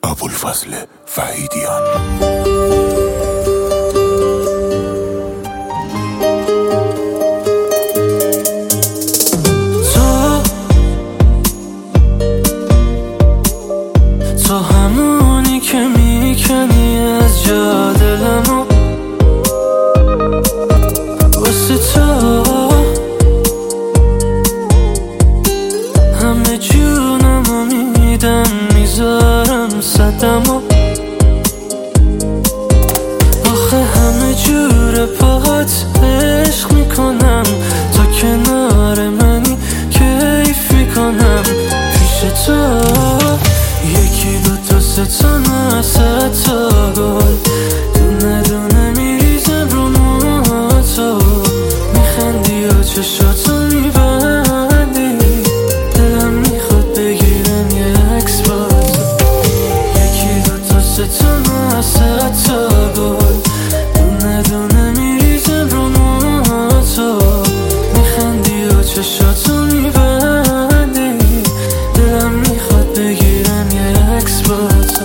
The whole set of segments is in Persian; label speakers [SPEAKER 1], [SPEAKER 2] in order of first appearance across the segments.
[SPEAKER 1] ابوالفضل وحیدیان.
[SPEAKER 2] تو همونی که میکنی از جا دلمو، واسه تو همه جونمو میدم، میذارم صدمو. آخه همه جور باهات عشق میکنم، تا کنار منی کیف میکنم. پیش تو یکی دو تا سه تا نه صد تا گل، دونه دونه میریزم رو موهاتو. میخندی و چشاتو میبندی، دلم میخواد بگیرم یه عکس با تو. یکی دو تا سه تا نه صد تا گل، دونه دونه میریزم رو موهاتو. میخندی و چشاتو میبندی، دلم میخواد بگیرم یه عکس با تو.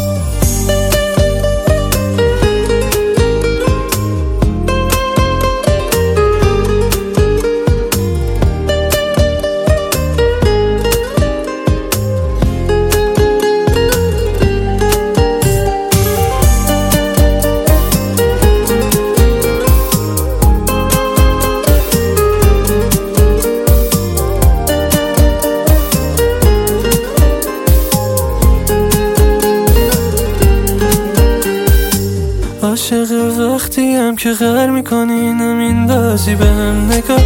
[SPEAKER 2] عاشق وقتی هم که غر میکنی، نمیندازی به هم نگاه.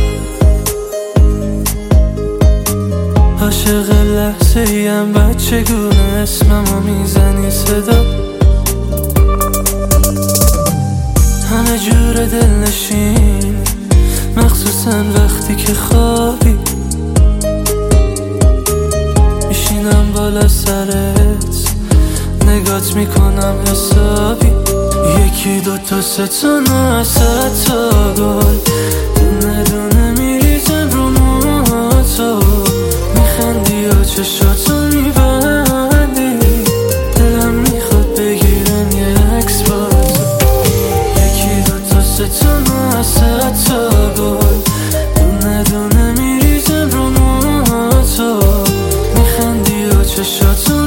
[SPEAKER 2] عاشق لحظه ای هم بچگونه اسممو میزنی صدا. همه جور دلنشین، مخصوصا وقتی که خوابی. میشینم بالا سرت، نگات میکنم حسابی. یکی دو تا سه تا نه صد تا گل، دونه دونه میریزم رو موهاتو. میخندی و چشاتو میبندی، دلم میخواد بگیرم یه عکس با تو. یکی دو تا سه تا نه صد تا گل، دونه دونه میریزم رو موهاتو. میخندی و چشاتو